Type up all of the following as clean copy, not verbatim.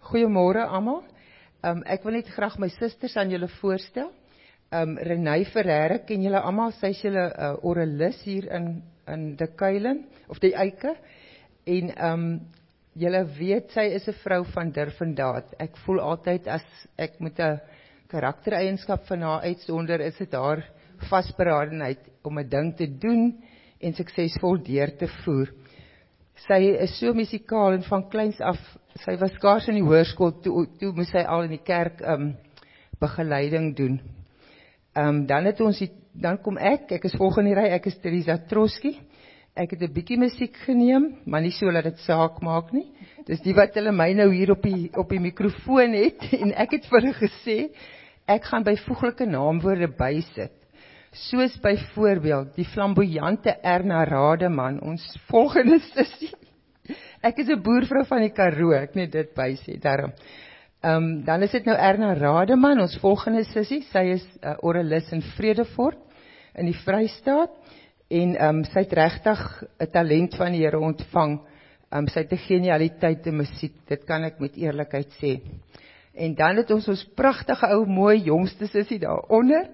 Goeiemôre almal. Ek wil net graag my susters aan julle voorstel. Renée Ferreira ken julle almal, sy is julle oralis hier in De Kuilen of die Eike. En julle weet sy is 'n vrou van durf en daad. Ek voel altyd as ek met 'n karaktereienskap van haar uitsonder, is dit haar vasberadenheid om 'n ding te doen en suksesvol deur te voer. Sy is so musikaal en van kleins af, sy was skaars in die hoërskool, toe moes sy al in die kerk begeleiding doen. Dan kom ek is volgende ry, ek is Teresa Trotsky. Ek het 'n bietjie musiek geneem, maar nie so dat dit saak maak nie. Dis die wat hulle my nou hier op die mikrofoon het, en ek het vir hulle gesê, ek gaan byvoeglike naamwoorde bysit. Soos byvoorbeeld, die flamboyante Erna Rademan, ons volgende sussie. Ek is 'n boervrou van die Karoo, ek net dit bysê, daarom. Dan is dit nou Erna Rademan, ons volgende sussie, sy is oralis in Vredefort, in die Vrystaat, en sy het regtig 'n talent van die Here ontvang. Sy het 'n genialiteit in musiek, dit kan ek met eerlikheid sê. En dan het ons pragtige ou mooi jongste sussie daaronder.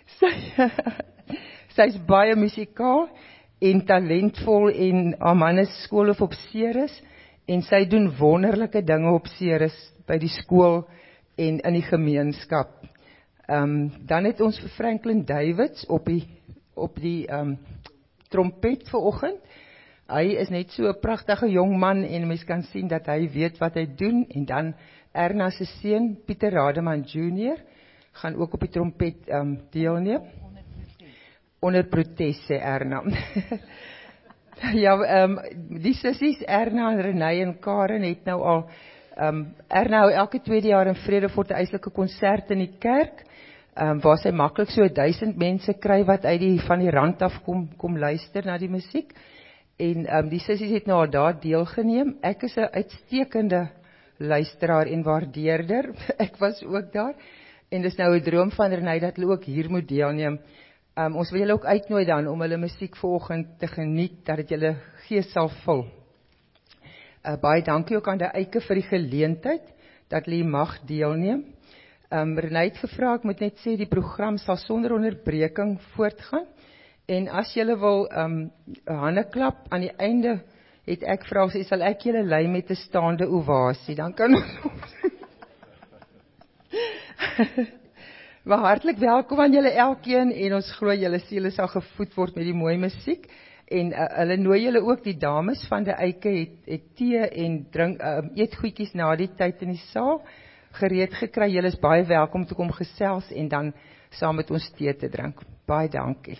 Sy's baie musikaal en talentvol, en haar man is skoolhoof op Ceres, en sy doen wonderlike dinge op Ceres by die skool en in die gemeenskap. Dan het ons vir Franklin Davids op die trompet vanoggend. Hy is net so 'n pragtige jong man, en mens kan sien dat hy weet wat hy doen. En dan Erna se seun Pieter Rademan Jr. gaan ook op die trompet deelneem. Onder protes, sê Erna. Ja, die sissies Erna en Renée en Karen het nou al Erna hou elke tweede jaar in Vredefort 'n eislike konsert in die kerk, waar sy maklik so 1000 mense kry wat van die rand af kom luister na die musiek. En die sissies het nou al daar deelgeneem. Ek is 'n uitstekende luisteraar en waardeerder. Ek was ook daar. En dis nou 'n droom van Renée dat hulle ook hier moet deelneem. Ons wil julle ook uitnooi dan om hulle musiek vanoggend te geniet, dat dit julle gees sal vul. Baie dankie ook aan die Eike vir die geleentheid, dat hulle mag deelneem. Renée het gevra, ek moet net sê, die program sal sonder onderbreking voortgaan. En as julle wil hande klap, aan die einde het ek vra, sal ek julle lei met 'n staande ovasie, dan kan ons Maar hartlik welkom aan julle elkeen, en ons glo julle siele sal gevoed word met die mooi musiek. En hulle nooi julle ook, die dames van die Eike het tee en drink eetgoedjies na die tyd in die saal gereed gekry. Julle is baie welkom te kom gesels en dan saam met ons tee te drink. Baie dankie.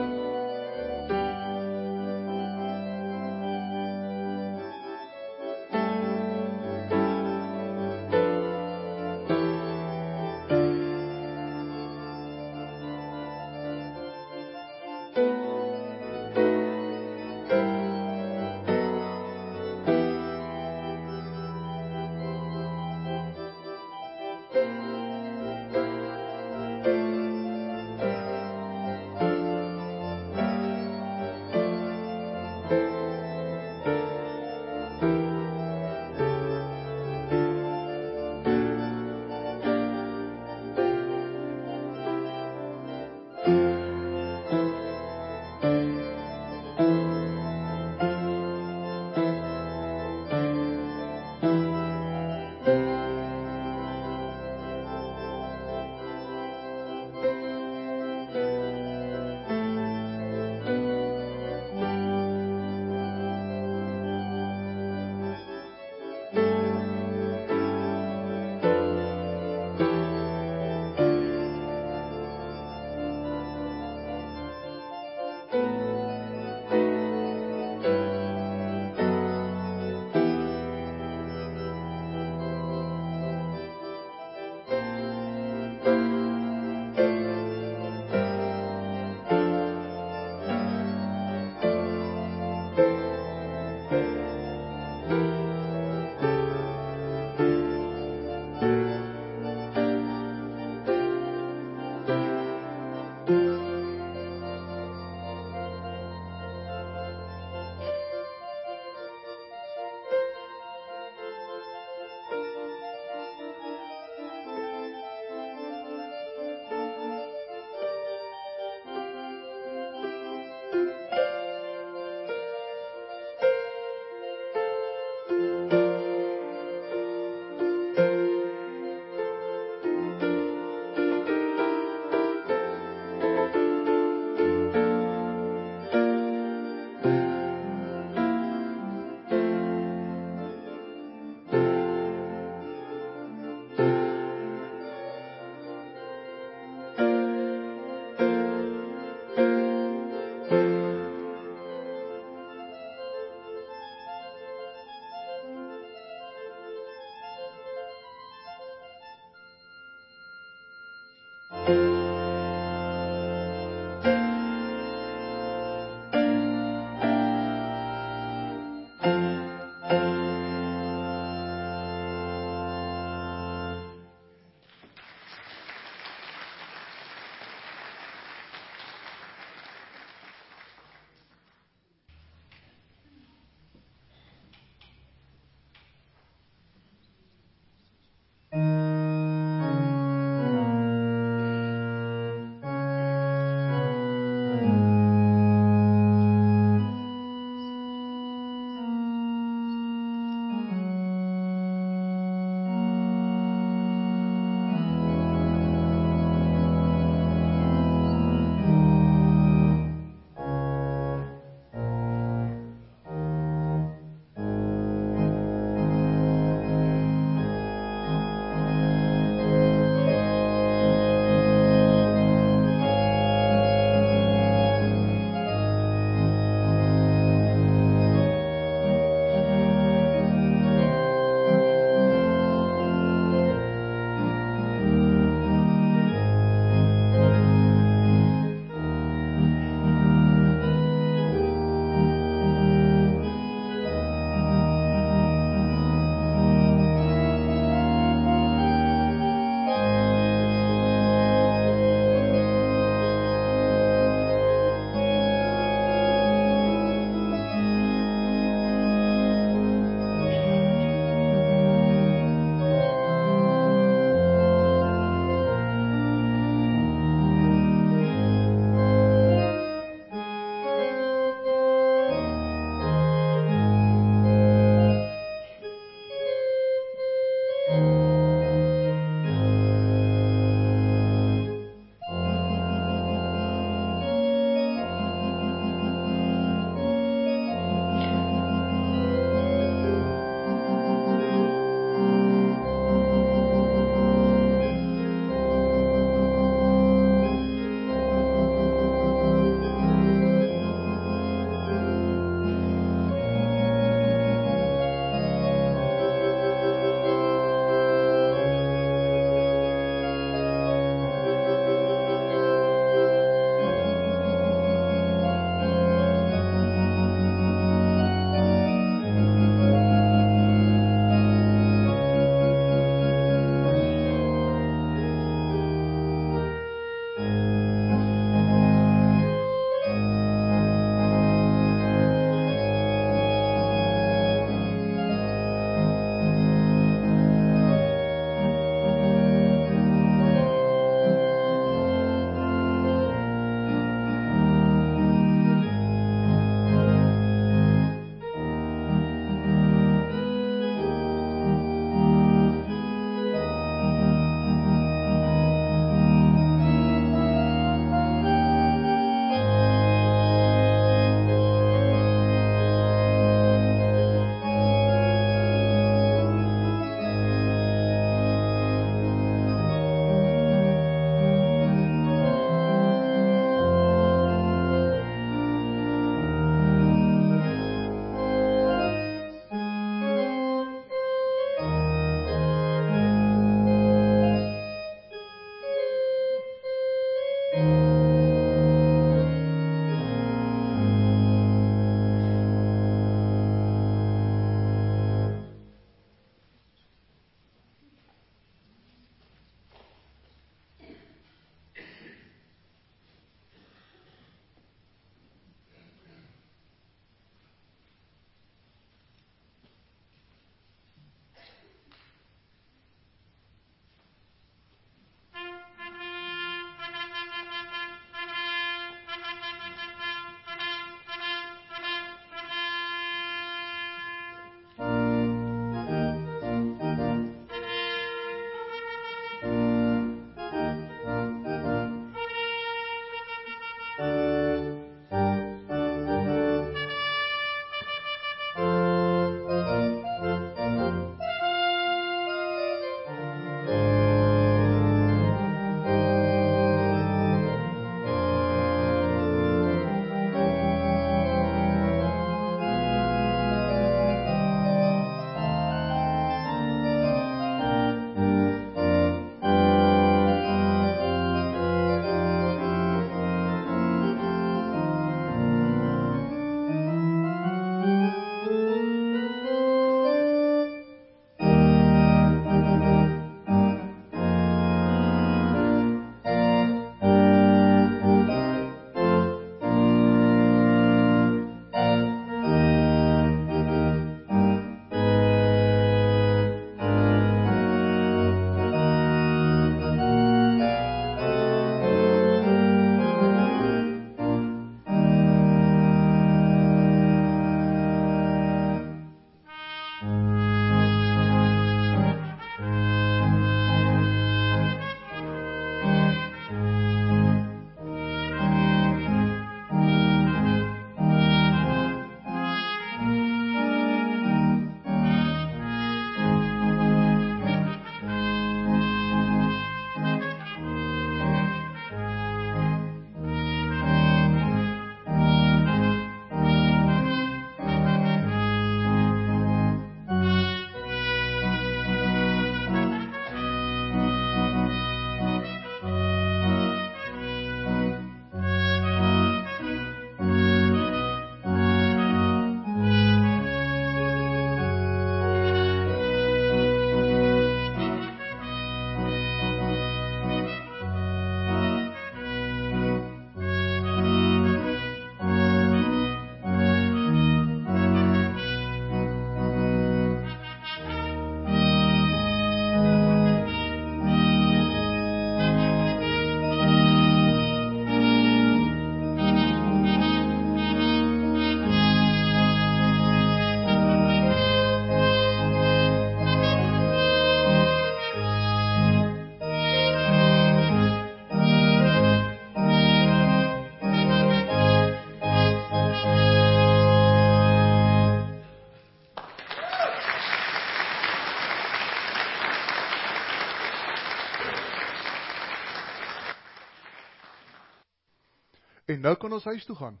En nou kan ons huis toe gaan.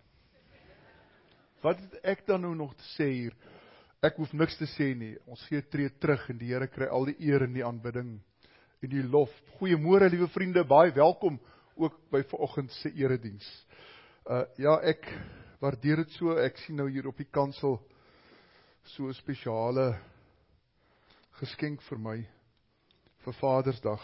Wat het ek dan nou nog te sê hier? Ek hoef niks te sê nie. Ons gee tree terug en die Here kry al die eer en die aanbidding en die lof. Goeiemôre liewe vriende, baie welkom ook by vanoggend se erediens. Ja, ek waardeer dit so. Ek sien nou hier op die kansel so 'n spesiale geskenk vir my vir Vadersdag.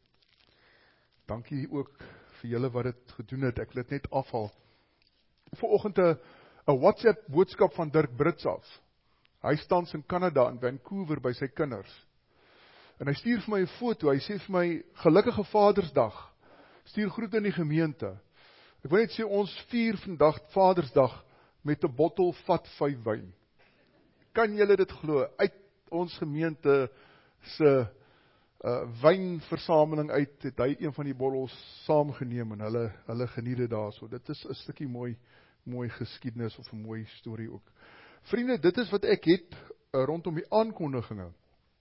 Dankie ook vir julle wat dit gedoen het. Ek wil dit net afhaal. Vanoggend 'n WhatsApp boodskap van Dirk Brits af. Hy staan in Kanada in Vancouver by sy kinders. En hy stuur vir my 'n foto. Hy sê vir my gelukkige Vadersdag. Stuur groete in die gemeente. Ek wil net sê ons vier vandag Vadersdag met 'n bottel vat 5 wyn. Kan julle dit glo? Uit ons gemeente se wynversameling uit het hy een van die bottels saamgeneem en hulle geniet dit daarso. Dit is 'n stukkie mooi geskiedenis of 'n mooi storie ook. Vriende, dit is wat ek het rondom die aankondiginge.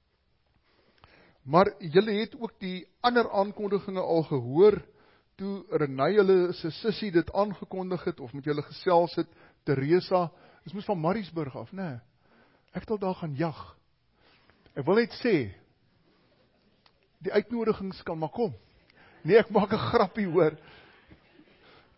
Maar julle het ook die ander aankondiginge al gehoor toe Renay hulle se sussie dit aangekondig het of met julle gesels het, Teresa, dis moes van Mariesburg af, né? Ek het al daar gaan jag. Ek wil net sê die uitnodigings kan maar kom. Nee, ek maak 'n grappie hoor.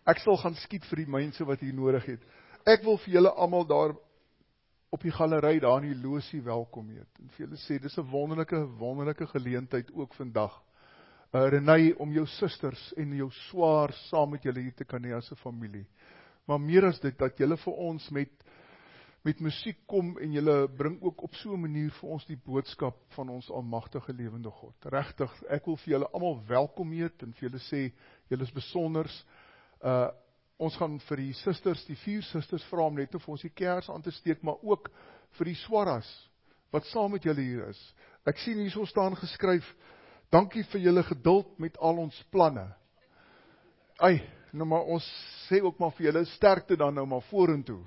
Ek sal gaan skiet vir die mense wat hier nodig het. Ek wil vir julle almal daar op die galery daar in die loosie welkom heet. En vir julle sê, dis 'n wonderlike geleentheid ook vandag. Renay, om jou susters en jou swaar saam met julle hier te kan hê as 'n familie. Maar meer as dit, dat julle vir ons met musiek kom en julle bring ook op so 'n manier vir ons die boodskap van ons almagtige lewende God. Regtig, ek wil vir julle almal welkom heet en vir julle sê, julle is besonders. Ons gaan vir die sisters, die 4 sisters vra om net vir ons die kers aan te steek, maar ook vir die swarras wat saam met julle hier is. Ek sien hier so staan geskryf, dankie vir julle geduld met al ons planne. Nou maar ons sê ook maar vir julle sterkte dan nou maar vorentoe.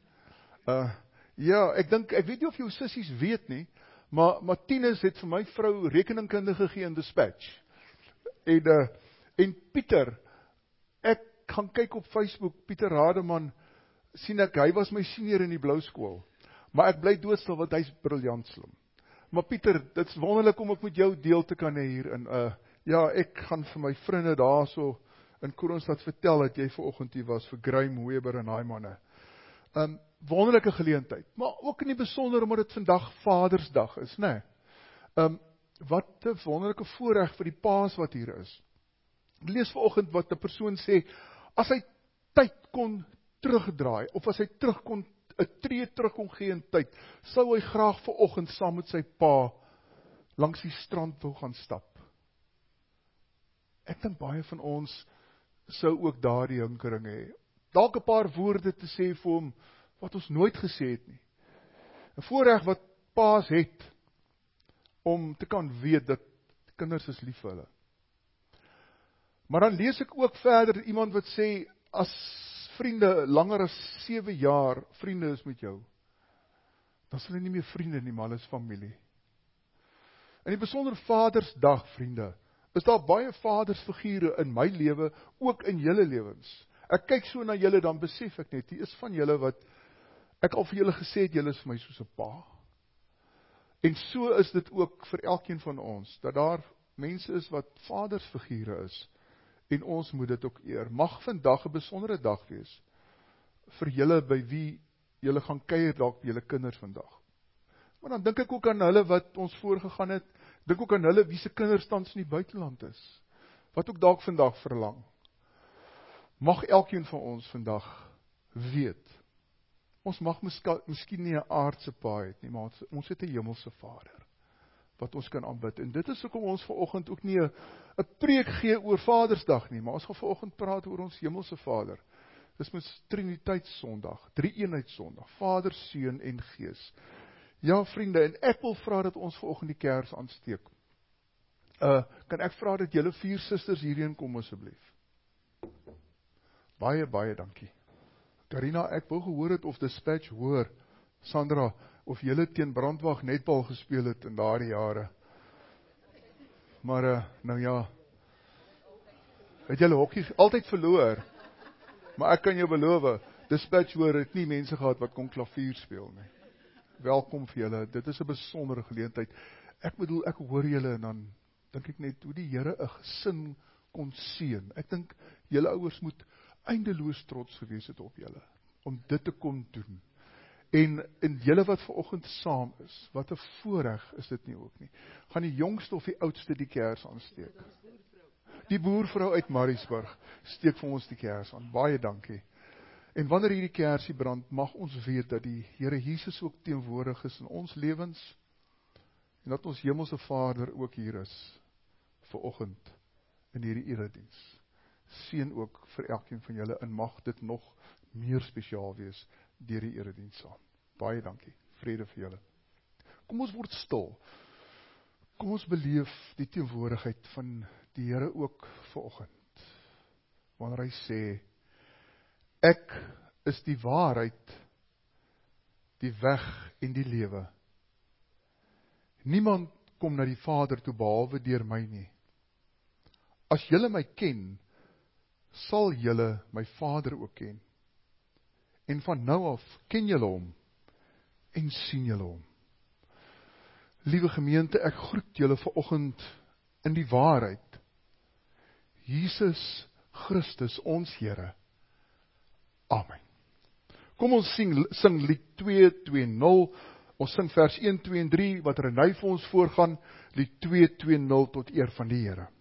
Ja, ek weet nie of jou sissies weet nie, maar Tinus het vir my vrou rekeningkunde gegee in Dispatch. En Pieter, ek gaan kyk op Facebook, Pieter Rademan, sien ek, hy was my senior in die blou skool, maar ek bly doodstil, want hy is briljant slim. Maar Pieter, dit is wonderlik om ek met jou deel te kan hê hier, ja, ek gaan vir my vriende daar so in Kroonstad vertel, dat jy vanoggend hier was, vir Graham Weber en daai manne. Wonderlike geleentheid, maar ook in die besonder, omdat dit vandag Vadersdag is, né? Wat 'n wonderlike voorreg vir die paas wat hier is. Ek lees vanoggend wat 'n persoon sê, as hy tyd kon terugdraai, of as hy 'n tree terug kon gee in tyd, sou hy graag vanoggend saam met sy pa langs die strand wil gaan stap. Ek dink baie van ons sou ook daardie hinkering hê. Dalk 'n paar woorde te sê vir hom, wat ons nooit gesê het nie. 'n Voorreg wat paas het, om te kan weet dat kinders is lief vir hulle. Maar dan lees ek ook verder iemand wat sê, as vriende langer as 7 jaar vriende is met jou, dan sal hulle nie meer vriende nie, maar hulle is familie. In die besonder Vadersdag, vriende, is daar baie vadersfigure in my lewe, ook in julle lewens. Ek kyk so na julle, dan besef ek net, die is van julle wat, ek al vir julle gesê het, julle is vir my soos 'n pa. En so is dit ook vir elkeen van ons, dat daar mense is wat vadersfigure is, en ons moet dit ook eer. Mag vandag 'n besondere dag wees, vir julle by wie julle gaan kuier dalk by julle kinders vandag. Maar dan dink ek ook aan hulle wat ons voorgegaan het, dink ook aan hulle wie se kinders tans in die buiteland is, wat ook dalk vandag verlang. Mag elkeen van ons vandag weet, ons mag miskien nie 'n aardse pa het nie, maar ons het 'n hemelse Vader, wat ons kan aanbid. En dit is hoekom ons vanoggend ook nie 'n preek gee oor Vadersdag nie, maar ons gaan vanoggend praat oor ons hemelse Vader. Dis mos Triniteitssondag, Drie-eenheidssondag, Vader, Seun en Gees. Ja, vriende, en ek wil vra dat ons vanoggend die kers aansteek. Kan ek vra dat julle 4 susters hierheen kom asseblief? Baie dankie. Karina, ek wou gehoor het of Dispatch hoor, Sandra, of julle teen Brandwag netbal gespeel het in daardie jare. Maar, nou ja, het julle hokkie altyd verloor, maar ek kan jou beloof, Dispatch hoor het nie mense gehad wat kon klavier speel nie. Welkom vir julle, dit is 'n besondere geleentheid. Ek bedoel, ek hoor julle en dan dink ek net hoe die Here 'n gesin kon seën. Ek dink julle ouers moet eindeloos trots gewees het op julle, om dit te kon doen. En julle wat vanoggend saam is, wat 'n voorreg is dit nie ook nie. Gaan die jongste of die oudste die kers aansteek? Die boervrou uit Maritzburg steek vir ons die kers aan. Baie dankie. En wanneer hierdie kersie brand, mag ons weet dat die Here Jesus ook teenwoordig is in ons lewens, en dat ons hemelse Vader ook hier is, vanoggend, in hierdie erediens. Seën ook vir elkeen van julle, en mag dit nog meer spesiaal wees, deur die erediens saam. Baie dankie, vrede vir julle. Kom ons word stil, kom ons beleef die teenwoordigheid van die Here ook vanoggend, wanneer hy sê, ek is die waarheid, die weg en die lewe. Niemand kom na die Vader toe behalwe deur my nie. As julle my ken, sal julle my Vader ook ken. En van nou af ken julle hom en sien julle hom. Liewe gemeente, ek groet julle vanoggend in die waarheid. Jesus Christus, ons Here, Amen. Kom ons sing lied 220, ons sing vers 1, 2 en 3, wat Renay vir ons voorgaan, lied 220 tot eer van die Here.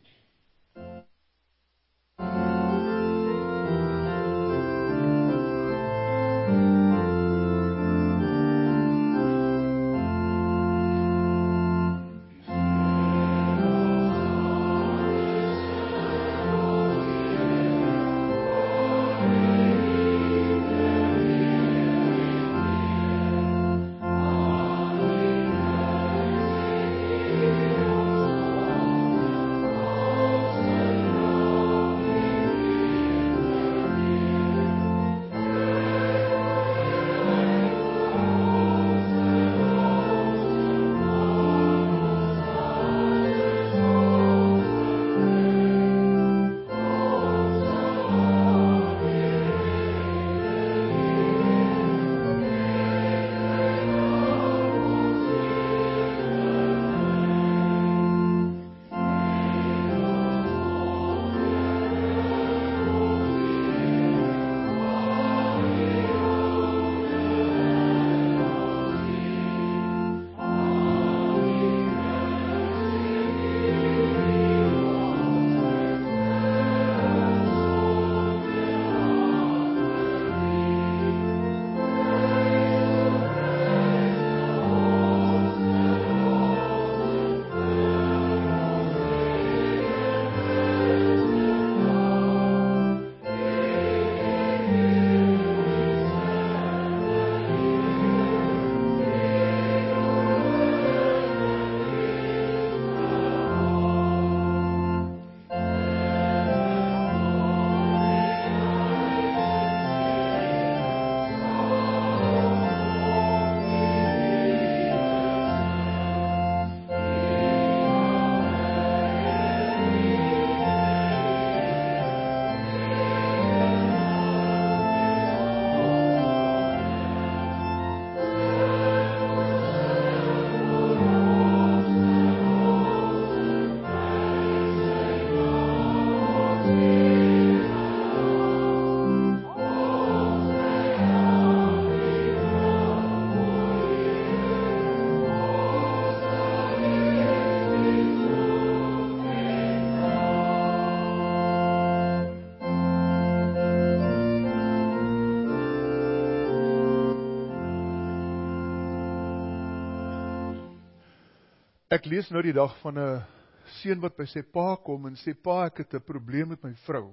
Ek lees nou die dag van 'n seun wat by sy pa kom en sê, pa, ek het 'n probleem met my vrou.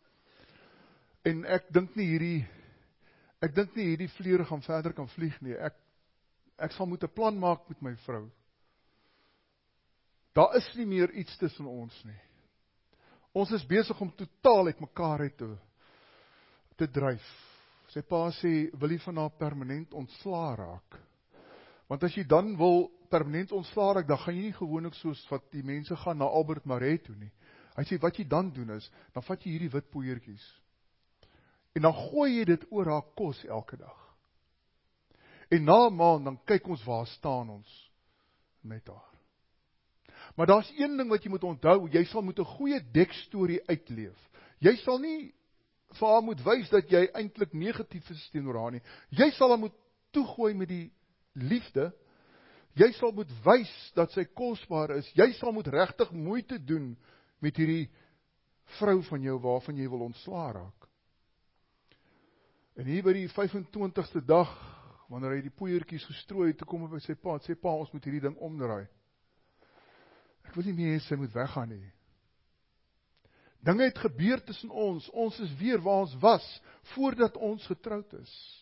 En ek dink nie hierdie vleuer gaan verder kan vlieg nie. Ek sal moet 'n plan maak met my vrou. Daar is nie meer iets tussen ons nie. Ons is besig om totaal uit mekaar uit te dryf. Sy pa sê, wil jy van haar permanent ontslaa raak? Want as jy dan wil permanent ontslaa raak, dan gaan jy nie gewoonlik soos wat die mense gaan na Albert Marais toe nie. Hy sê, wat jy dan doen is, dan vat jy hierdie wit poeiertjies, en dan gooi jy dit oor haar kos elke dag. En na 'n maand, dan kyk ons waar staan ons met haar. Maar daar's een ding wat jy moet onthou, jy sal moet 'n goeie dekstorie uitleef. Jy sal nie vir haar moet wys dat jy eintlik negatief is teenoor haar nie. Jy sal haar moet toegooi met die liefde. Jy sal moet wys dat sy kosbaar is. Jy sal moet regtig moeite doen met hierdie vrou van jou waarvan jy wil ontslaa raak. En hier by die 25ste dag, wanneer hy die poeiertjies gestrooi het, toe kom hy by sy pa, sê, pa, ons moet hierdie ding omdraai. Ek wil nie meer sy moet weggaan nie. Dinge het gebeur tussen ons. Ons is weer waar ons was, voordat ons getroud is.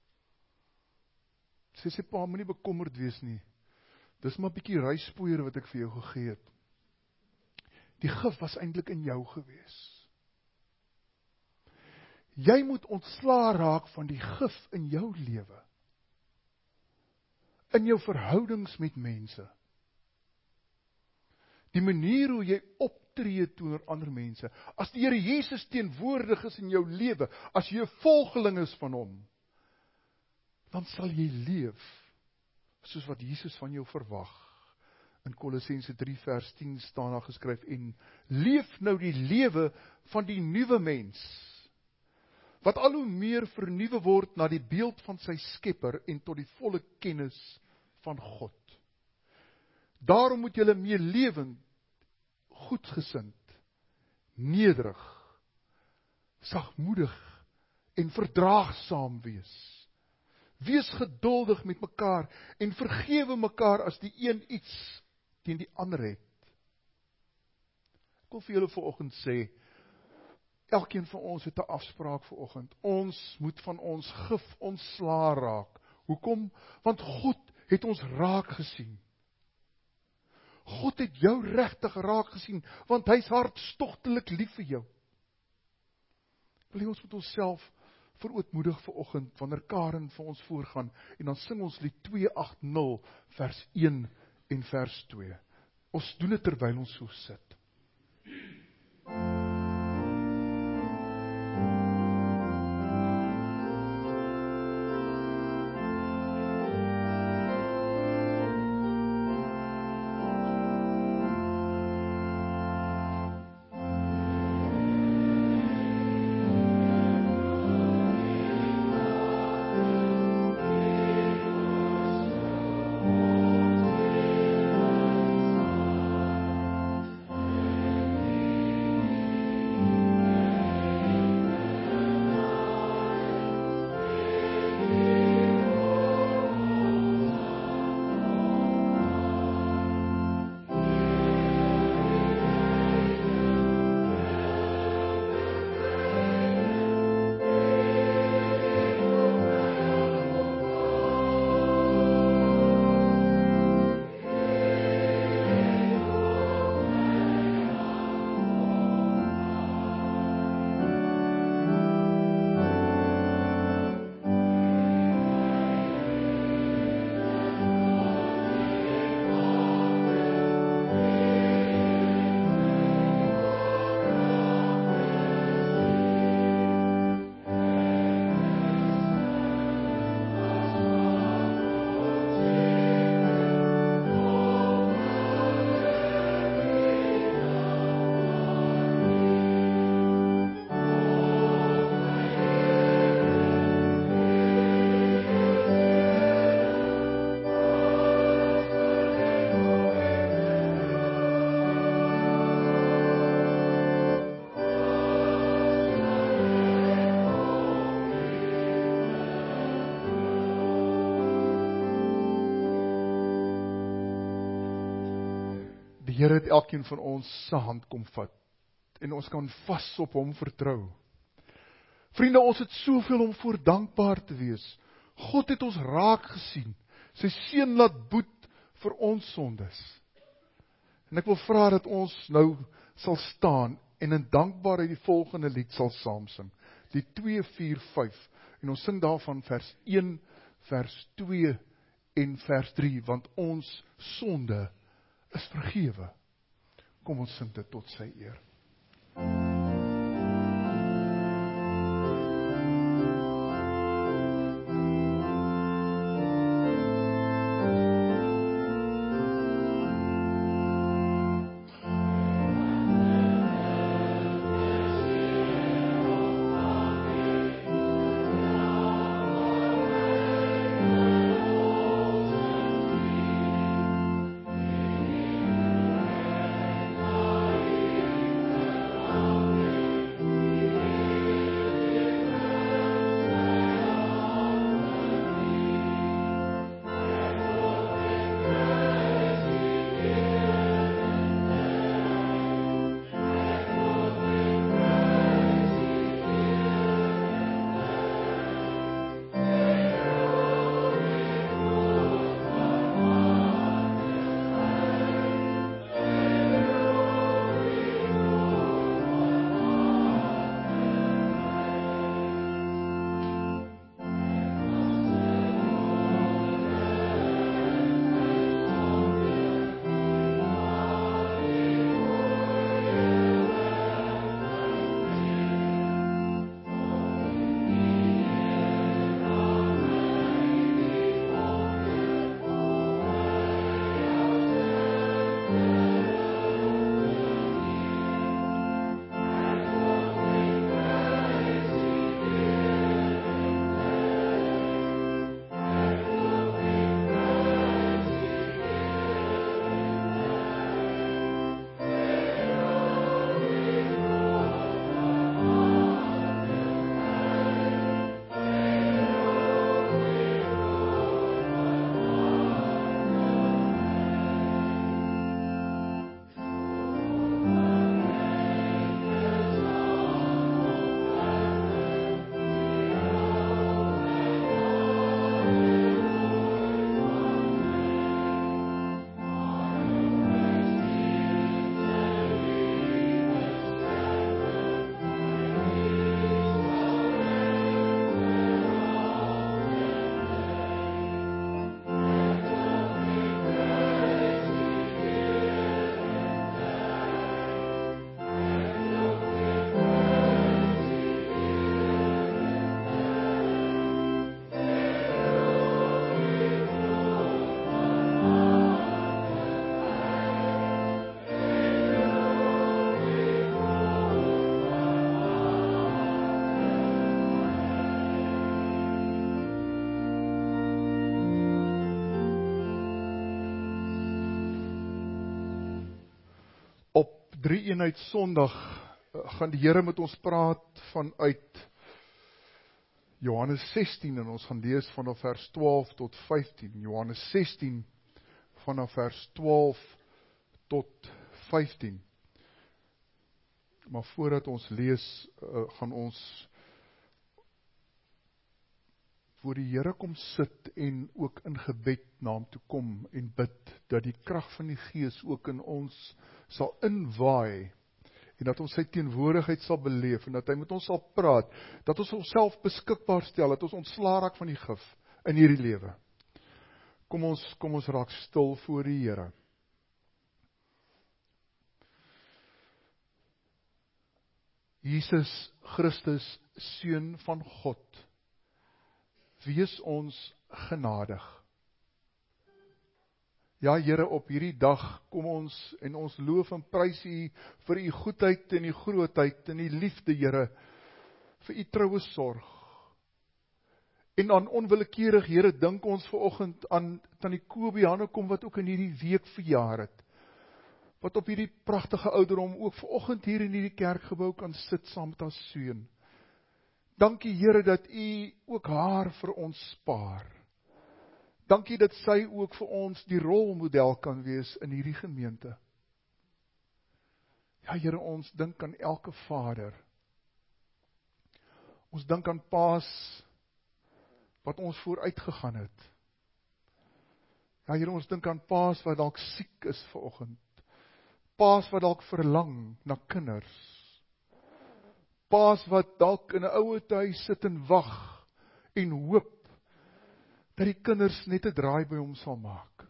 Sê, pa, moenie bekommerd wees nie. Dis maar 'n bietjie ryspoeier wat ek vir jou gegee het. Die gif was eintlik in jou gewees. Jy moet ontslaa raak van die gif in jou lewe. In jou verhoudings met mense. Die manier hoe jy optree teenoor ander mense. As die Here Jesus teenwoordig is in jou lewe, as jy 'n volgeling is van hom, dan sal jy leef soos wat Jesus van jou verwag. In Kolossense 3 vers 10 staan daar geskryf, en leef nou die lewe van die nuwe mens, wat al hoe meer vernuwe word na die beeld van sy Skepper en tot die volle kennis van God. Daarom moet julle meelewend, goedgesind, nederig, sagmoedig en verdraagsaam wees. Wees geduldig met mekaar en vergewe mekaar as die een iets teen die ander het. Ek wil vir julle vanoggend sê, elkeen van ons het 'n afspraak vanoggend. Ons moet van ons gif ontslaa raak. Hoekom? Want God het ons raak gesien. God het jou regtig raak gesien, want hy's hartstogtelik lief vir jou. Wil jy ons met onsself verootmoedig vanoggend, wanneer Karen vir ons voorgaan, en dan sing ons lied 280, vers 1 en vers 2. Ons doen dit terwyl ons so sit. Die Here het elkeen van ons se hand kom vat, en ons kan vas op hom vertrou. Vriende, ons het soveel om voor dankbaar te wees. God het ons raak gesien, sy seun laat boet vir ons sondes. En ek wil vra dat ons nou sal staan, en in dankbaarheid die volgende lied sal saamsing, die 245, en ons sing daarvan vers 1, vers 2 en vers 3, want ons sonde is vergewe. Kom ons sing dit tot sy eer. Drie-eenheid Sondag gaan die Here met ons praat vanuit Johannes 16 en ons gaan lees vanaf vers 12 tot 15. Johannes 16 vanaf vers 12 tot 15. Maar voordat ons lees, gaan ons voor die Here kom sit en ook in gebed na hom toe kom en bid, dat die krag van die Gees ook in ons sal inwaai, en dat ons sy teenwoordigheid sal beleef, en dat hy met ons sal praat, dat ons onsself beskikbaar stel, dat ons ontslaa raak van die gif in hierdie lewe. Kom ons raak stil voor die Here. Jesus Christus, Seun van God, wees ons genadig. Ja, Here, op hierdie dag kom ons en ons loof en prys U vir U goedheid en U grootheid en U liefde, Here, vir U troue sorg. En dan onwillekeurig, Here, dink ons vanoggend aan Tannie Kobie Hannekom, wat ook in hierdie week verjaar het, wat op hierdie pragtige ouderdom ook vanoggend hier in hierdie kerkgebou kan sit saam met haar seun. Dankie, Here, dat U ook haar vir ons spaar. Dankie dat sy ook vir ons die rolmodel kan wees in hierdie gemeente. Ja, Here, ons dink aan elke vader. Ons dink aan paas wat ons vooruit gegaan het. Ja, Here, ons dink aan paas wat dalk siek is vanoggend. Paas wat dalk verlang na kinders. Paas wat dalk in 'n ouer huis sit en wag en hoop dat die kinders net 'n draai by hom sal maak.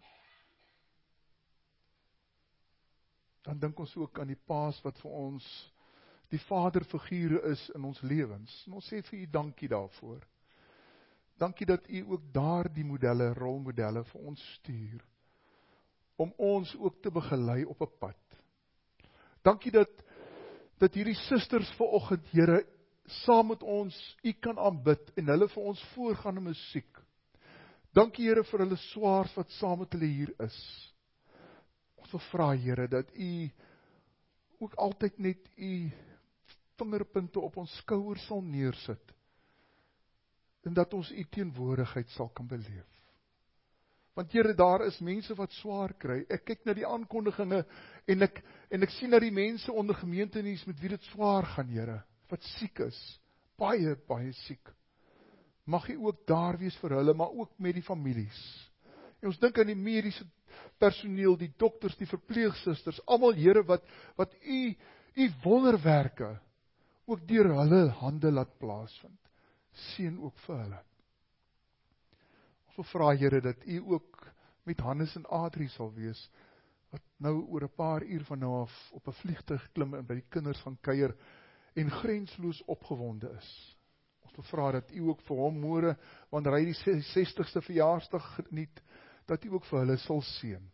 Dan dink ons ook aan die paas wat vir ons die vaderfigure is in ons lewens. En ons sê vir U dankie daarvoor. Dankie dat U ook daar die modelle, rolmodelle vir ons stuur, om ons ook te begelei op 'n pad. Dankie dat hierdie susters vanoggend, Here, saam met ons U kan aanbid en hulle vir ons voorgaan in musiek. Dankie, Here, vir hulle swaars wat saam met hulle hier is. Ons wil vra, Here, dat U ook altyd net U vingerpunte op ons skouers sal neersit, en dat ons U teenwoordigheid sal kan beleef. Want Here, daar is mense wat swaar kry. Ek kyk na die aankondiginge, en ek sien na die mense onder gemeentenuus met wie dit swaar gaan, Here, wat siek is, baie, baie siek. Mag U ook daar wees vir hulle, maar ook met die families. En ons dink aan die mediese personeel, die dokters, die verpleegsusters, almal, Here, wat U wonderwerke ook deur hulle hande laat plaasvind. Seën ook vir hulle. Ons wil vra, Here, dat U ook met Hannes en Adrie sal wees, wat nou oor 'n paar uur van nou af op 'n vliegtuig klim en by die kinders gaan kuier en grensloos opgewonde is. Ons wil vra dat U ook vir hom môre, wanneer hy die 60ste verjaarsdag geniet, dat U ook vir hulle sal seën.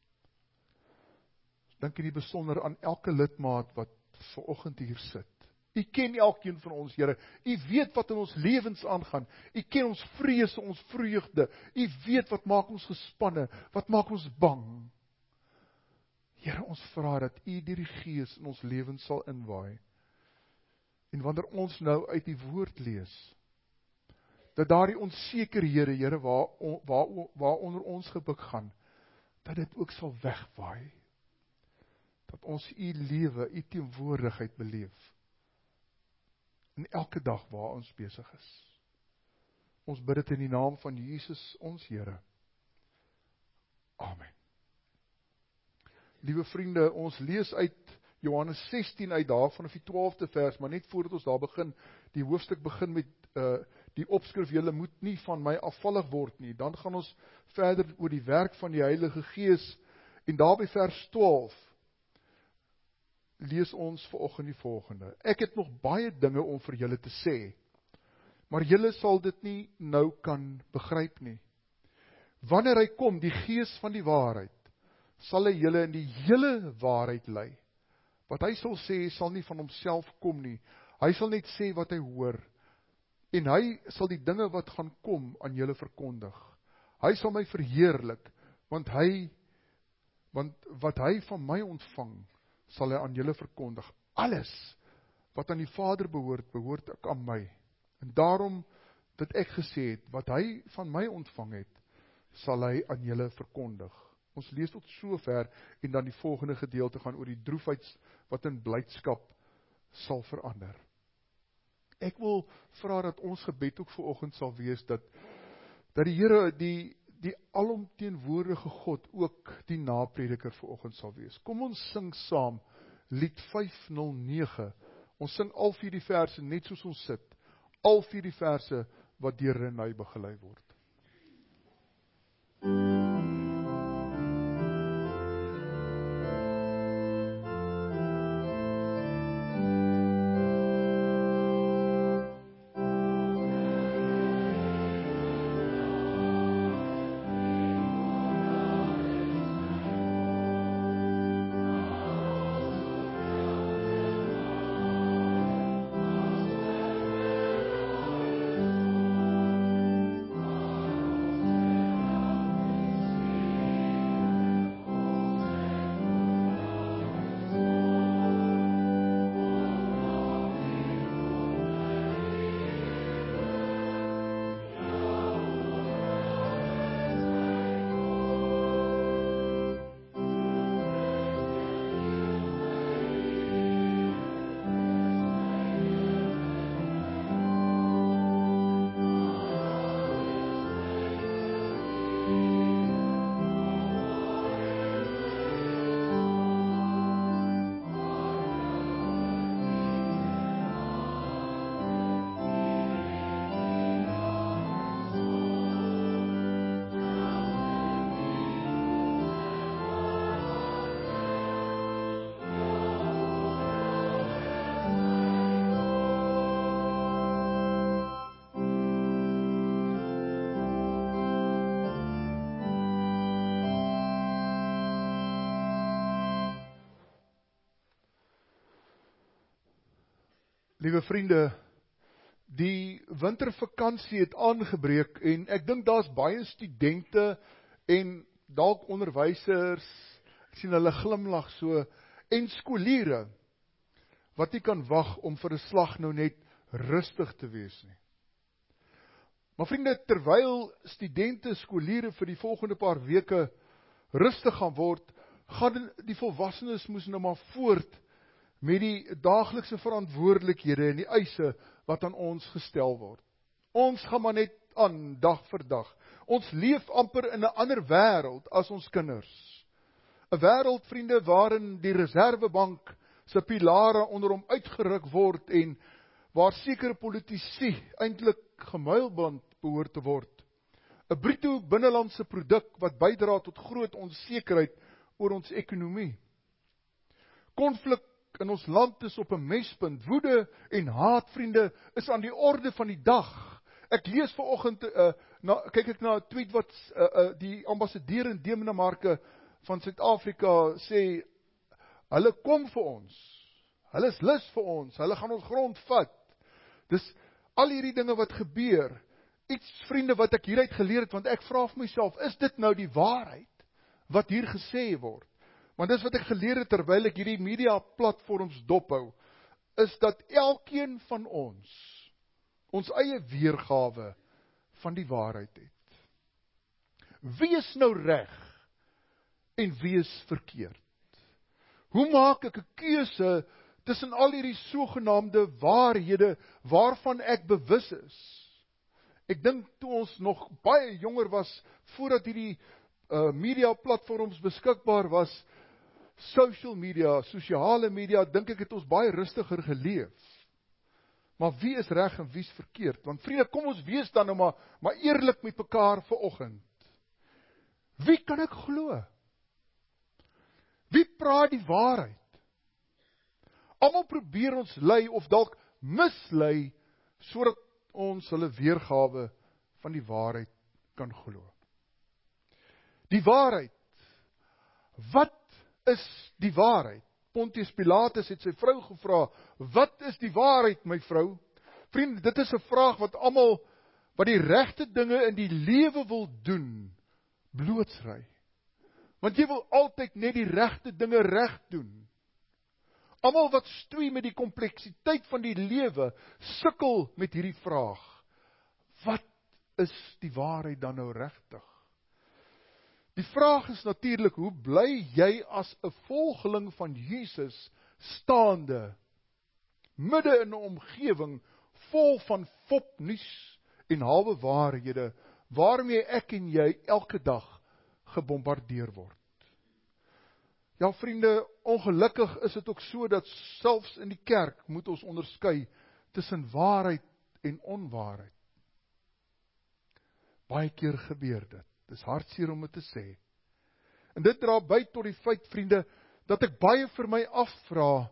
Dink in die besonder aan elke lidmaat wat vanoggend hier sit. U ken elkeen van ons, Here. U weet wat in ons lewens aangaan. U ken ons vrese, ons vreugde. U weet wat maak ons gespanne, wat maak ons bang. Here, ons vra dat U deur die Gees in ons lewens sal inwaai. En wanneer ons nou uit die woord lees, dat daardie onsekerhede, Here, waaronder ons gebuk gaan, dat dit ook sal wegwaai. Dat ons U lewe, U teenwoordigheid beleef. In elke dag waar ons besig is. Ons bid dit in die naam van Jesus, ons Here. Amen. Liewe vriende, ons lees uit Johannes 16 uit daar vanaf die 12de vers, maar net voordat ons daar begin, die hoofstuk begin met die opskrif, julle moet nie van my afvallig word nie. Dan gaan ons verder oor die werk van die Heilige Gees, en daar by vers 12, lees ons vanoggend die volgende. Ek het nog baie dinge om vir julle te sê, maar julle sal dit nie nou kan begryp nie. Wanneer hy kom, die Gees van die waarheid, sal hy julle in die hele waarheid lei. Wat hy sal sê, sal nie van homself kom nie. Hy sal net sê wat hy hoor, en hy sal die dinge wat gaan kom aan julle verkondig. Hy sal my verheerlik, want wat hy van my ontvang, sal hy aan julle verkondig. Alles wat aan die Vader behoort, behoort ook aan my. En daarom dat ek gesê het, wat hy van my ontvang het, sal hy aan julle verkondig. Ons lees tot sover, en dan die volgende gedeelte gaan oor die droefheid wat in blydskap sal verander. Ek wil vra dat ons gebed ook vanoggend sal wees, dat die Here, die alomteenwoordige God, ook die naprediker vanoggend sal wees. Kom ons sing saam, lied 509, ons sing al 4 die verse, net soos ons sit, al 4 die verse, wat deur Renay begelei word. Liewe vriende, die wintervakansie het aangebreek en ek dink daar's baie studente en dalk onderwysers, ek sien hulle glimlag so, en skoliere, wat nie kan wag om vir 'n slag nou net rustig te wees nie. Maar vriende, terwyl studente, skoliere vir die volgende paar weke rustig gaan word, gaan die volwassenes moes nou maar voort met die daaglikse verantwoordelikhede en die eise wat aan ons gestel word. Ons gaan maar net aan, dag vir dag. Ons leef amper in 'n ander wêreld as ons kinders. 'n Wêreld, vriende, waarin die Reservebank se pilare onder hom uitgeruk word en waar sekere politici eintlik gemuilband behoort te word. 'n Bruto binnelandse produk wat bydra tot groot onsekerheid oor ons ekonomie. Konflik in ons land is op 'n mespunt. Woede en haat, vriende, is aan die orde van die dag. Ek lees vanoggend, kyk ek na 'n tweet wat die ambassadeur in Denemarke van Suid-Afrika sê, hulle kom vir ons, hulle is lus vir ons, hulle gaan ons grond vat. Dis al hierdie dinge wat gebeur, iets, vriende, wat ek hieruit geleer het, want ek vra vir myself, is dit nou die waarheid wat hier gesê word? Want dis wat ek geleer het terwyl ek hierdie media platforms dophou, is dat elkeen van ons eie weergawe van die waarheid het. Wie is nou reg en wie is verkeerd? Hoe maak ek 'n keuse tussen al hierdie sogenaamde waarhede waarvan ek bewus is? Ek dink toe ons nog baie jonger was, voordat hierdie media platforms beskikbaar was, sosiale media, dink ek het ons baie rustiger geleef. Maar wie is reg en wie is verkeerd? Want vriende, kom ons wees dan nou maar eerlik met mekaar vanoggend. Wie kan ek glo? Wie praat die waarheid? Almal probeer ons lei of dalk mislei, sodat ons hulle weergawe van die waarheid kan glo. Die waarheid. Wat is die waarheid? Pontius Pilatus het sy vrou gevra, wat is die waarheid, my vrou? Vriende, dit is 'n vraag wat almal wat die regte dinge in die lewe wil doen, blootsry. Want jy wil altyd net die regte dinge reg doen. Almal wat stoei met die kompleksiteit van die lewe, sukkel met hierdie vraag. Wat is die waarheid dan nou regtig? Die vraag is natuurlik, hoe bly jy as 'n volgeling van Jesus staande, midde in 'n omgewing vol van fopnuus en halwe waarhede, waarmee ek en jy elke dag gebombardeer word? Ja, vriende, ongelukkig is dit ook so dat selfs in die kerk moet ons onderskei tussen waarheid en onwaarheid. Baie keer gebeur dit. Dis hartseer om dit te sê. En dit dra by tot die feit, vriende, dat ek baie vir my afvra,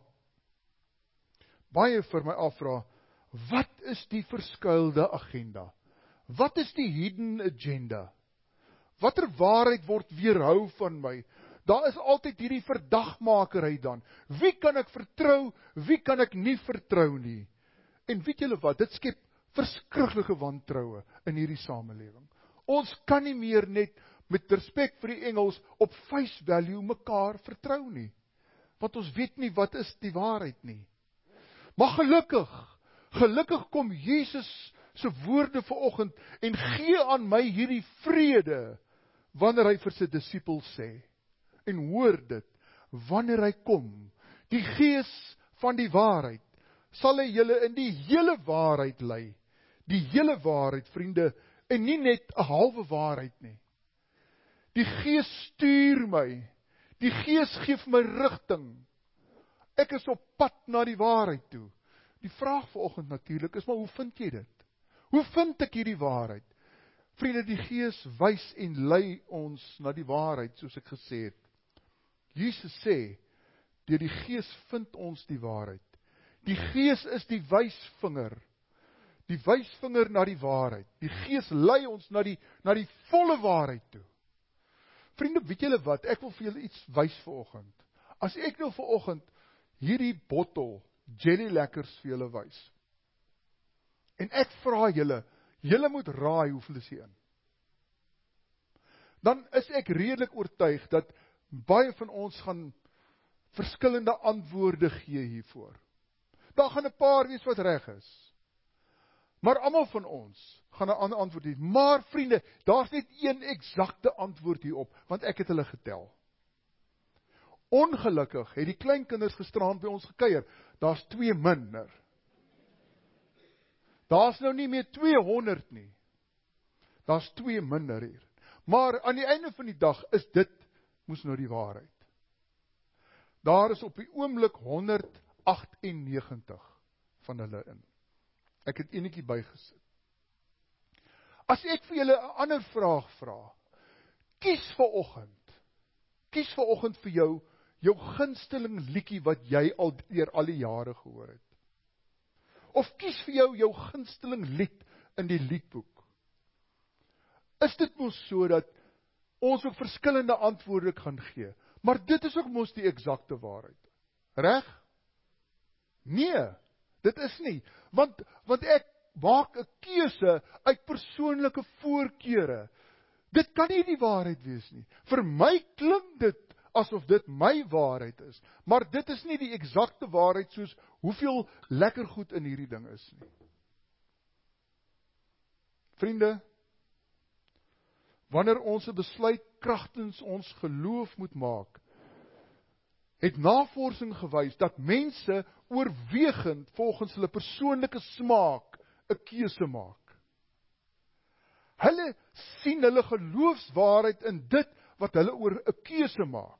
wat is die verskuilde agenda? Wat is die hidden agenda? Watter waarheid word weerhou van my? Daar is altyd hierdie verdagmakerheid dan. Wie kan ek vertrou, wie kan ek nie vertrou nie? En weet julle wat, dit skep verskriklike wantroue in hierdie samelewing. Ons kan nie meer net, met respek vir die Engels, op face value mekaar vertrou nie. Want ons weet nie wat is die waarheid nie. Maar gelukkig kom Jesus se woorde vanoggend en gee aan my hierdie vrede, wanneer hy vir sy disippels sê, en hoor dit, wanneer hy kom, die Gees van die waarheid, sal hy julle in die hele waarheid lei. Die hele waarheid, vriende, en nie net 'n halwe waarheid nie. Die Gees stuur my, die Gees gee my rigting. Ek is op pad na die waarheid toe. Die vraag vanoggend natuurlik is, maar hoe vind jy dit? Hoe vind ek hierdie waarheid? Vriende, die Gees wys en lei ons na die waarheid, soos ek gesê het. Jesus sê, deur die Gees vind ons die waarheid. Die Gees is die wysvinger na die waarheid. Die Gees lei ons na die volle waarheid toe. Vriende, weet julle wat, ek wil vir julle iets wys vanoggend. As ek nou vanoggend hierdie bottel jelly lekkers vir julle wys, en ek vra julle moet raai hoeveel is hierin, dan is ek redelik oortuig dat baie van ons gaan verskillende antwoorde gee hiervoor. Daar gaan 'n paar wees wat reg is. Maar almal van ons gaan 'n ander antwoord hê. Maar vriende, daar's net een eksakte antwoord hierop, want ek het hulle getel. Ongelukkig het die kleinkinders gisterand by ons gekuier. Daar's 2 minder. Daar's nou nie meer 200 nie. Daar's 2 minder hier. Maar aan die einde van die dag is dit moes nou die waarheid. Daar is op die oomblik 198 van hulle in. Ek het enetjie bygesit. As ek vir julle 'n ander vraag vra, kies vanoggend vir jou gunsteling liedjie wat jy al deur al die jare gehoor het. Of kies vir jou gunsteling lied in die liedboek. Is dit mos so dat ons ook verskillende antwoorde gaan gee, maar dit is ook mos die eksakte waarheid. Reg? Nee, dit is nie, want ek maak 'n keuse uit persoonlike voorkeure. Dit kan nie die waarheid wees nie. Vir my klink dit asof dit my waarheid is, maar dit is nie die eksakte waarheid soos hoeveel lekker goed in hierdie ding is nie. Vriende, wanneer ons 'n besluit kragtens ons geloof moet maak, het navorsing gewys dat mense oorwegend volgens hulle persoonlike smaak 'n keuse maak. Hulle sien hulle geloofswaarheid in dit wat hulle oor 'n keuse maak.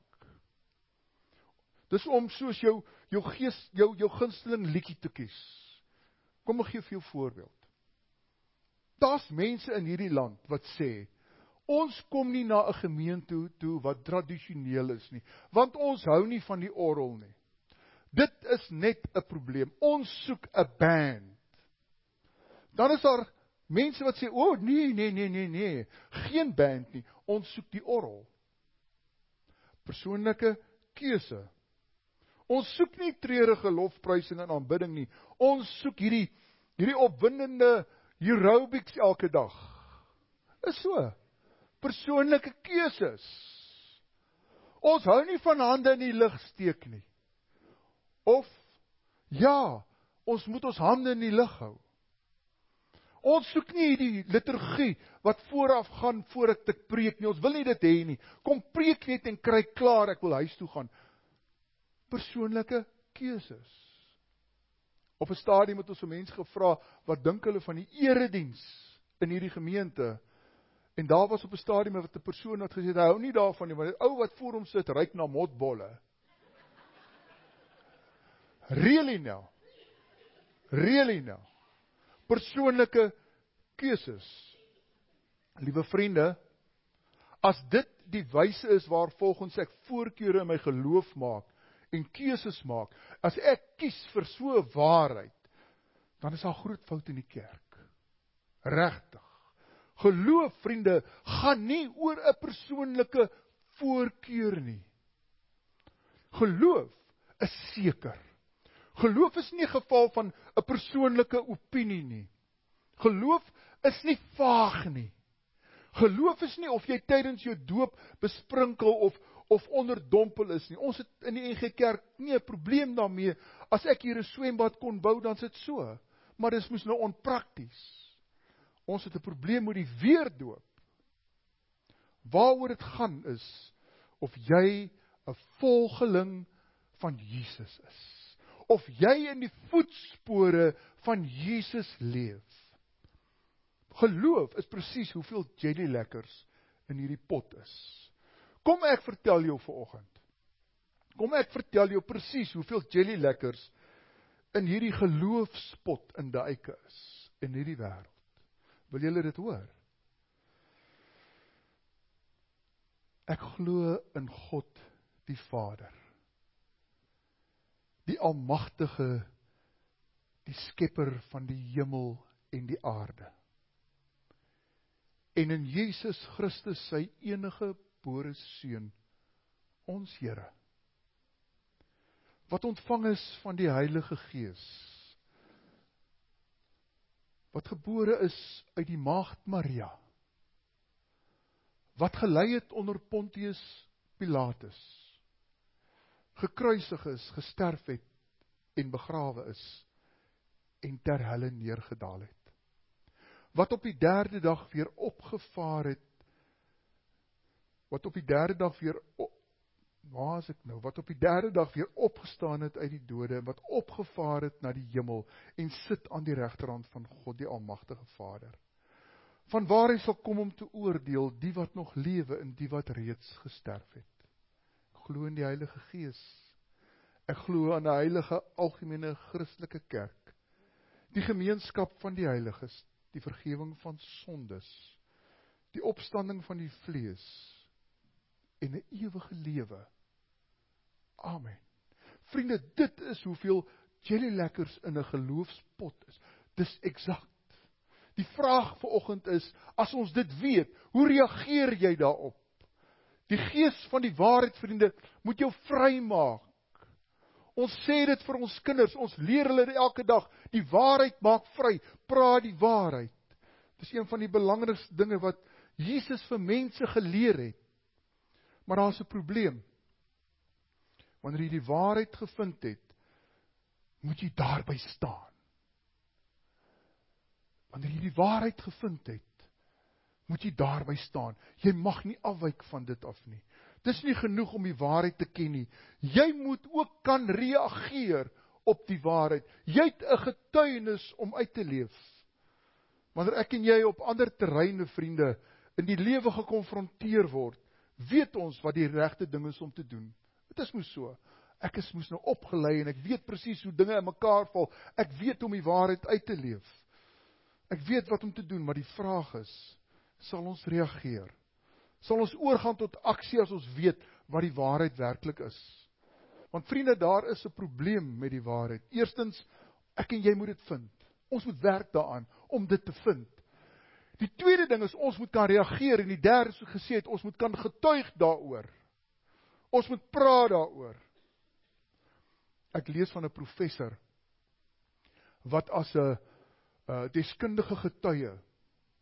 Dis om soos jou gunsteling liedjie te kies. Kom ek gee vir jou voorbeeld. Daar's mense in hierdie land wat sê, ons kom nie na 'n gemeente toe wat tradisioneel is nie, want ons hou nie van die orgel nie. Dit is net 'n probleem. Ons soek 'n band. Dan is daar mense wat sê, nee, geen band nie. Ons soek die orgel. Persoonlike keuse. Ons soek nie treurige lofprysing en aanbidding nie. Ons soek hierdie opwindende aerobics elke dag. Is so. Persoonlike keuses. Ons hou nie van hande in die lug steek nie. Of, ja, ons moet ons hande in die lug hou. Ons soek nie die liturgie wat vooraf gaan voor ek preek nie. Ons wil nie dit hê nie. Kom preek net en kry klaar, ek wil huis toe gaan. Persoonlike keuses. Op 'n stadium het ons vir mense gevra, wat dink hulle van die erediens in hierdie gemeente? En daar was op 'n stadium wat 'n persoon wat gesê het, hy hou nie daarvan nie, maar die ou wat voor hom sit, ruik na motbolle. Really now? Really now? Persoonlike keuses. Liewe vriende, as dit die wyse is waar volgens ek voorkeure in my geloof maak en keuses maak, as ek kies vir so 'n waarheid, dan is daar groot fout in die kerk. Regtig. Geloof, vriende, gaan nie oor 'n persoonlike voorkeur nie. Geloof is seker. Geloof is nie 'n geval van 'n persoonlike opinie nie. Geloof is nie vaag nie. Geloof is nie of jy tydens jou doop besprinkel of onderdompel is nie. Ons het in die NG Kerk nie 'n probleem daarmee. As ek hier 'n swembad kon bou, dan is dit so. Maar dis moes nou onprakties. Ons het 'n probleem met die weerdoop. Waaroor dit gaan is, of jy 'n volgeling van Jesus is. Of jy in die voetspore van Jesus leef. Geloof is presies hoeveel jelly lekkers in hierdie pot is. Kom ek vertel jou vanoggend. Kom ek vertel jou presies hoeveel jelly lekkers in hierdie geloofspot in duike is, in hierdie wêreld. Wil julle dit hoor? Ek glo in God die Vader, die Almagtige, die Skepper van die hemel en die aarde. En in Jesus Christus, sy enige gebore Seun, ons Here, wat ontvang is van die Heilige Gees, wat gebore is uit die maagd Maria, wat gelei het onder Pontius Pilatus, gekruisig is, gesterf het en begrawe is en ter helle neergedaal het, wat op die derde dag weer opgevaar het, wat op die derde dag weer opgestaan het uit die dode, wat opgevaar het na die hemel en sit aan die regterhand van God die Almagtige Vader, van waar hy sal kom om te oordeel die wat nog lewe en die wat reeds gesterf het. Ek glo in die Heilige Gees. Ek glo aan 'n heilige algemene Christelike kerk, die gemeenskap van die heiliges, die vergifnis van sondes, die opstanding van die vlees en 'n ewige lewe. Amen. Vriende, dit is hoeveel jelly lekkers in 'n geloofspot is. Dis eksakt. Die vraag vanoggend is, as ons dit weet, hoe reageer jy daarop? Die gees van die waarheid, vriende, moet jou vrymaak. Ons sê dit vir ons kinders, ons leer hulle dit elke dag, die waarheid maak vry, praat die waarheid. Dis een van die belangrikste dinge wat Jesus vir mense geleer het. Maar daar is 'n probleem. Wanneer jy die waarheid gevind het, moet jy daarby staan. Wanneer jy die waarheid gevind het, moet jy daarby staan. Jy mag nie afwyk van dit af nie. Dis nie genoeg om die waarheid te ken nie. Jy moet ook kan reageer op die waarheid. Jy het 'n getuienis om uit te leef. Wanneer ek en jy op ander terreine, vriende, in die lewe gekonfronteer word, weet ons wat die regte ding is om te doen. Dit is moes so. Ek is moes nou opgelei en ek weet presies hoe dinge in mekaar val. Ek weet hoe om die waarheid uit te leef. Ek weet wat om te doen, maar die vraag is, sal ons reageer? Sal ons oorgaan tot aksie as ons weet wat die waarheid werklik is? Want vriende, daar is 'n probleem met die waarheid. Eerstens, ek en jy moet dit vind. Ons moet werk daaraan om dit te vind. Die tweede ding is, ons moet kan reageer, en die derde, soos gesê het, ons moet kan getuig daaroor. Ons moet praat daaroor. Ek lees van 'n professor, wat as 'n deskundige getuie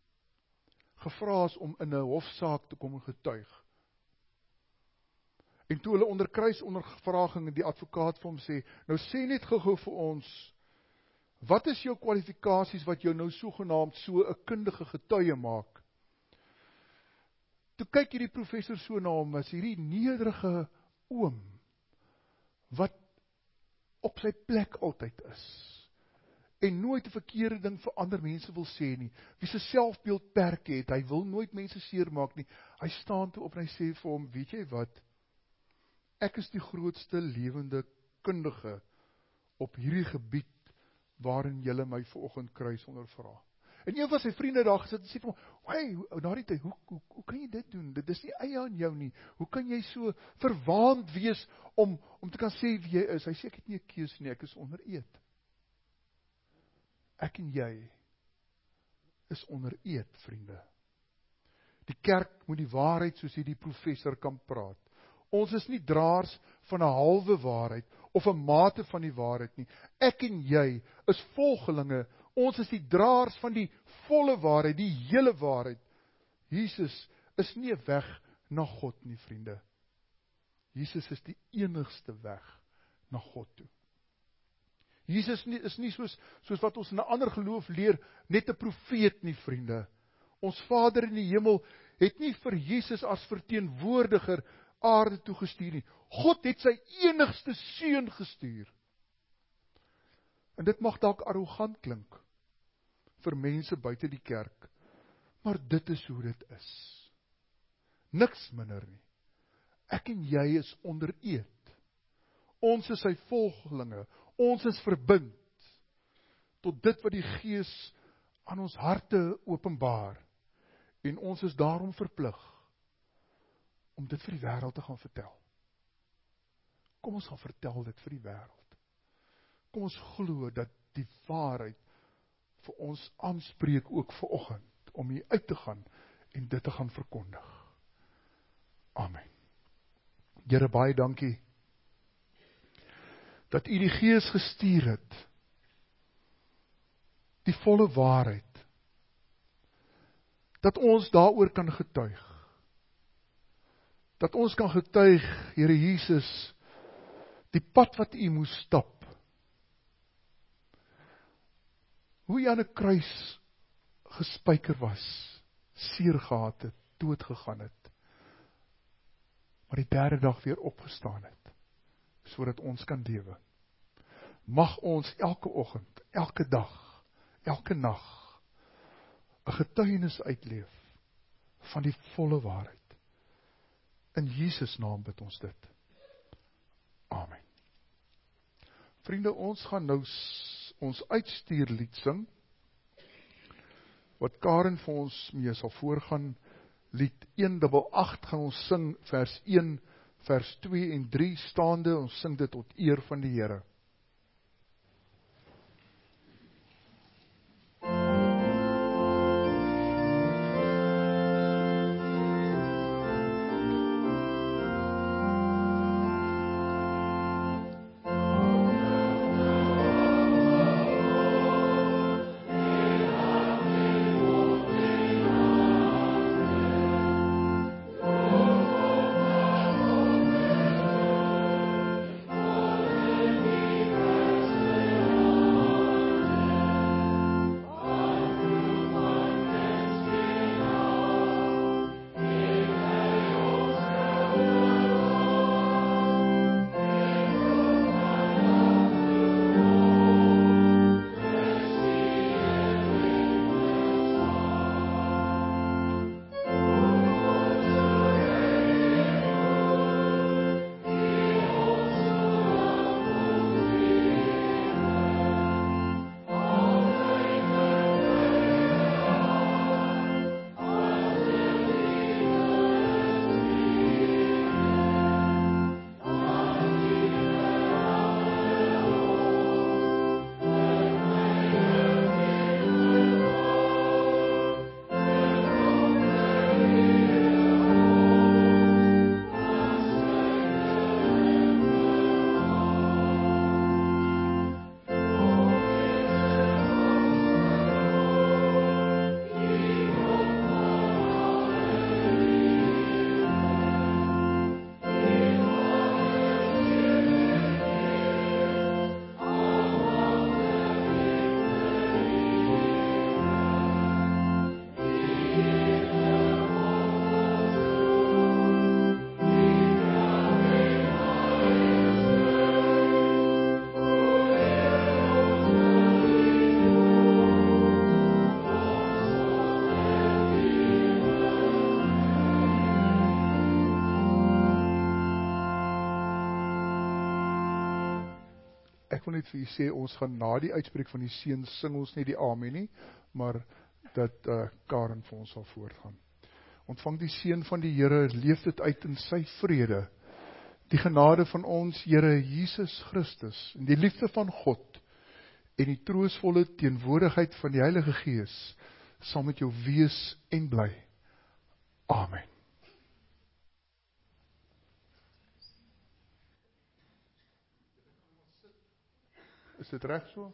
gevra is om in 'n hofsaak te kom getuig. En toe hulle onder kruisondervraging die advokaat vir hom sê, nou sê net gou vir ons, wat is jou kwalifikasies wat jou nou sogenaamd so 'n kundige getuie maak? Toe kyk hierdie professor so na hom, as hierdie nederige oom, wat op sy plek altyd is, en nooit 'n verkeerde ding vir ander mense wil sê nie, wie sy selfbeeld perke het, hy wil nooit mense seermaak nie, hy staan toe op en hy sê vir hom, weet jy wat, ek is die grootste lewende kundige op hierdie gebied, waarin julle my vanoggend kruis ondervra. En een van sy vriende daar gesit en sê vir hom, hey, na die tyd, hoe kan jy dit doen? Dit is nie eie aan jou nie. Hoe kan jy so verwaand wees om te kan sê wie jy is? Hy sê, ek het nie 'n keuse nie, ek is onder eed. Ek en jy is onder eed, vriende. Die kerk moet die waarheid soos hierdie professor kan praat. Ons is nie draers van 'n halwe waarheid of 'n mate van die waarheid nie. Ek en jy is volgelinge. Ons is die draers van die volle waarheid, die hele waarheid. Jesus is nie 'n weg na God nie, vriende. Jesus is die enigste weg na God toe. Jesus is nie soos wat ons in 'n ander geloof leer, net 'n profeet nie, vriende. Ons Vader in die hemel het nie vir Jesus as verteenwoordiger aarde toe gestuur nie. God het sy enigste seun gestuur. En dit mag dalk arrogant klink vir mense buite die kerk, maar dit is hoe dit is. Niks minder nie. Ek en jy is onder eed. Ons is sy volgelinge. Ons is verbind tot dit wat die Gees aan ons harte openbaar. En ons is daarom verplig om dit vir die wêreld te gaan vertel. Kom ons gaan vertel dit vir die wêreld. Kom ons glo dat die waarheid vir ons aanspreek ook vanoggend, om hier uit te gaan en dit te gaan verkondig. Amen. Here, baie dankie, dat U die Gees gestuur het, die volle waarheid, dat ons daaroor kan getuig, dat ons kan getuig, Here Jesus, die pad wat U moes stap, hoe U aan 'n kruis gespyker was, seer gehad het, dood gegaan het, maar die derde dag weer opgestaan het, sodat ons kan lewe. Mag ons elke oggend, elke dag, elke nag, 'n getuienis uitleef van die volle waarheid. In Jesus naam bid ons dit. Amen. Vriende, ons gaan nou ons uitstuurlied sing, wat Karen vir ons mee sal voorgaan. Lied 188 gaan ons sing, vers 1, vers 2 en 3 staande, ons sing dit tot eer van die Here. Amen. ek wil net vir u sê, ons gaan na die uitspreek van die seën sing ons nie die amen nie, maar dat Karen vir ons sal voortgaan. Ontvang die seën van die Here, leef dit uit in sy vrede. Die genade van ons Here Jesus Christus, en die liefde van God, en die troostvolle teenwoordigheid van die Heilige Gees, sal met jou wees en bly. Amen. Is dit reg so?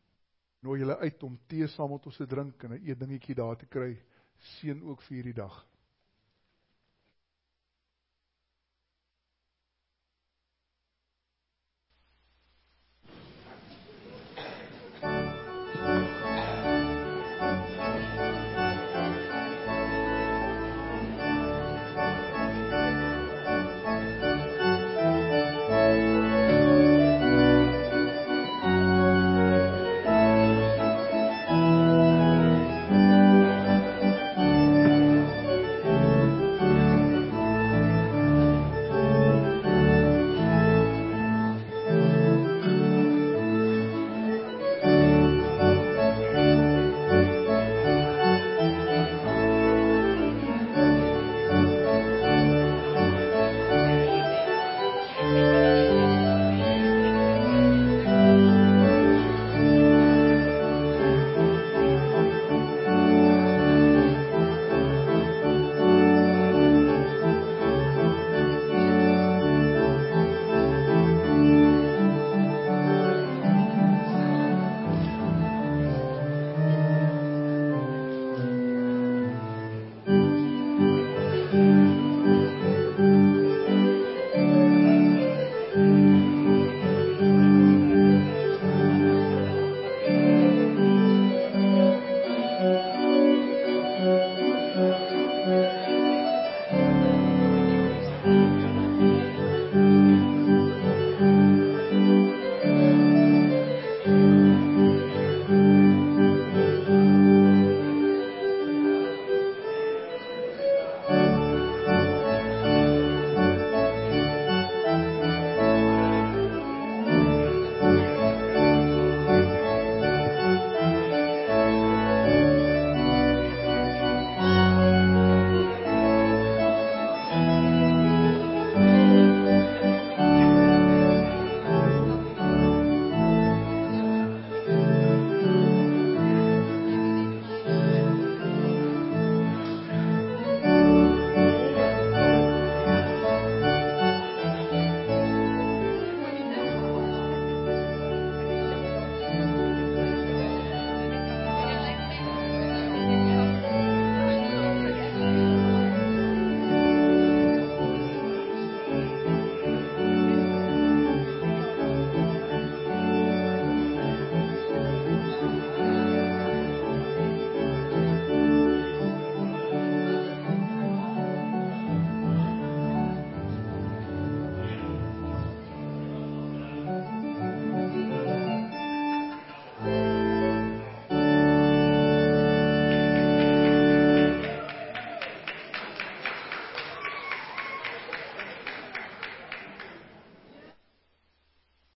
Nooi julle uit om tee saam met ons te drink en 'n eetdingetjie daar te kry. Seën ook vir hierdie dag.